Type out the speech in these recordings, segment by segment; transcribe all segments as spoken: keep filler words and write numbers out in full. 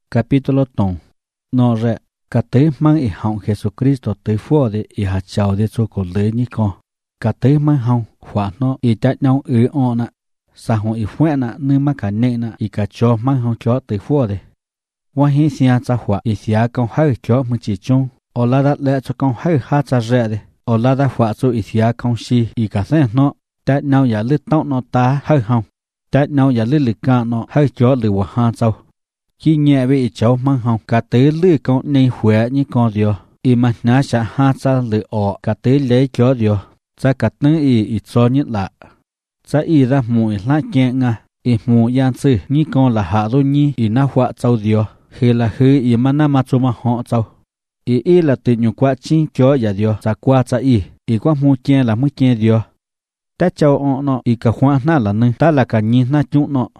Capítulo tông. Nó rẹ, cả tế mang ý họng Jesucristo tới phua de ý hạt chào de cho cổ lưới ní con. Cả tế mang họng, khóa nó ý tách nhau ứ ọ nạ. Sa hông ý phue nạ nư mà cả nệ nạ ý cả cho mang họng cho tới phua de. Qua hi xia cha khóa ý xia con hơi cho mừng chỉ chung. Ở là đặt lẽ cho con hơi hát cha rẹ de. Ở là đặt khóa cho ý xia con xì ý cả xe nó. Tách nhau giả lứt tóc nó ta hơi họng. Tách nhau giả lứt lực ca nó hơi cho lửa hòa hạ châu. Khi nhẹ với cháu mang hông cả tế lư con này khỏe như con diều. Ý mà ná sẽ hát ra lửa ọ cả tế lấy cho diều. Cha cả tế ý ý cho nhất lạ. Cha ý ra mùi lá kẹ ngà. Ý mùi yan sư như con là hạ rô nhi ý ná họa châu diều. Khi là hư ý mà ná mà chú mà họ châu. Ý ý là tự nhục quá chính cho giả diều. Cha qua cha ý. Ý qua mùi kẹ là mùi kẹ diều. Ta cháu ọ nọ ý cả khoa ná là nâng. Ta là cả nhìn ná chung nọ.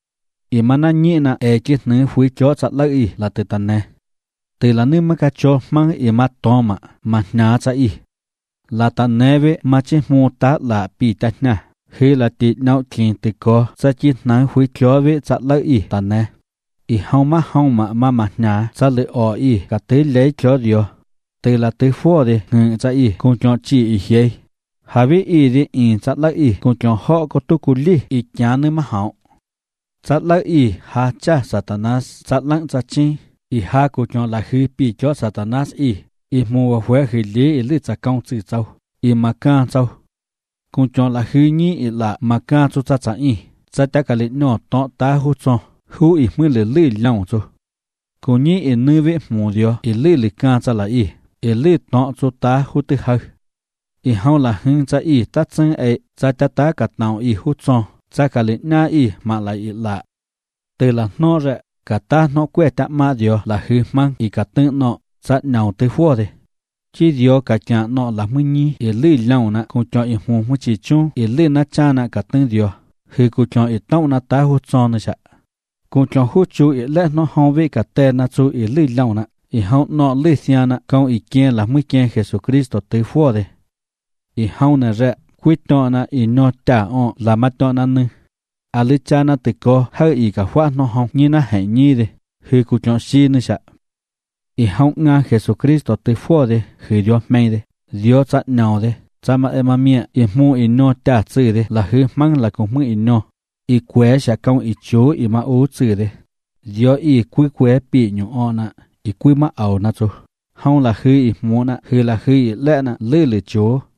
Ý mà nà nhị nà ế chết nữ phúi chó chặt lợi ý là từ tần nè. Từ là nữ mà cả chó mang ý mà tò mà, mà ná chá ý. Là tần nè về mà chết mô tá là bì tạch nà. Khi là tịt nạo kênh từ có, chá chết nữ phúi chó về chặt lợi ý tần nè. Ý hông mà hông mà mà mà ná chá lợi ọ ý cả tế lấy chó diyo. Từ là từ phó đi ngừng chá ý cùng chó chỉ ý hiê. Hà vi ý đi in chặt lợi ý cùng chó họ có tu cú lý ý chá nữ mà hông. Chát lợi ý ha cha Satanas chát lăng chát chinh ý ha cô chọn là hư bị cho Satanas ý ý mua huế hư lý ý lư chát công chữ châu ý mà can châu cô chọn là hư nhi ý là mà can cho chát chát ý chát chát cả lệ nhỏ tọ ta hú chọn hú ý mưa lư lư lòng châu cô nhi ý nữ vệ mù diyo ý lư lư can chát là ý ý lư tọ cho ta hú tư hư ý hao là hưng chát ý tát chân ấy chát chát ta cả nào ý hú chọn cha cả lệ na y mà lại y lạ. Từ là nó rẹ, cả ta nó quê tạ ma diyo là hư mang y cả tư nó, cha nào tư phua đi. Chỉ diyo cả chả nó là mưu nhi, y lư lòng nạ cũng cho y mù mù chỉ chung, y lư na cha nạ cả tư diyo, hư cũng cho y tóc na ta hút cho nạ chạ. Cũng cho hút chú y lẽ nó hông về cả tê na chú y lư lòng nạ, y hông nó lư xia nạ, công y kia là mưu kia Jesucristo tư phua đi. Y hông nạ rẹ, quyết tọa na ý nó trả ọ là mắt tọa na nư. À lư cha na tự có hơi ý cả khoa nó hông như na hãy nhi đi. Hư cụ chọn xí nư sạ. Ý hông ngà Jesucristo tự phua đi. Hư diyo mây đi. Diyo chát nào đi. Chá mà em mà mẹ ý mù ý nó trả chữ đi. Là hư mang là cũng mù ý nó. Ý quế sẽ công ý chú ý mà ú chữ đi. Diyo ý quý quế bị nhủ ọ na. Ý quý mà ảo na chú. Hông là hư ý mù na. Hư là hư ý lẽ na lư lư chú.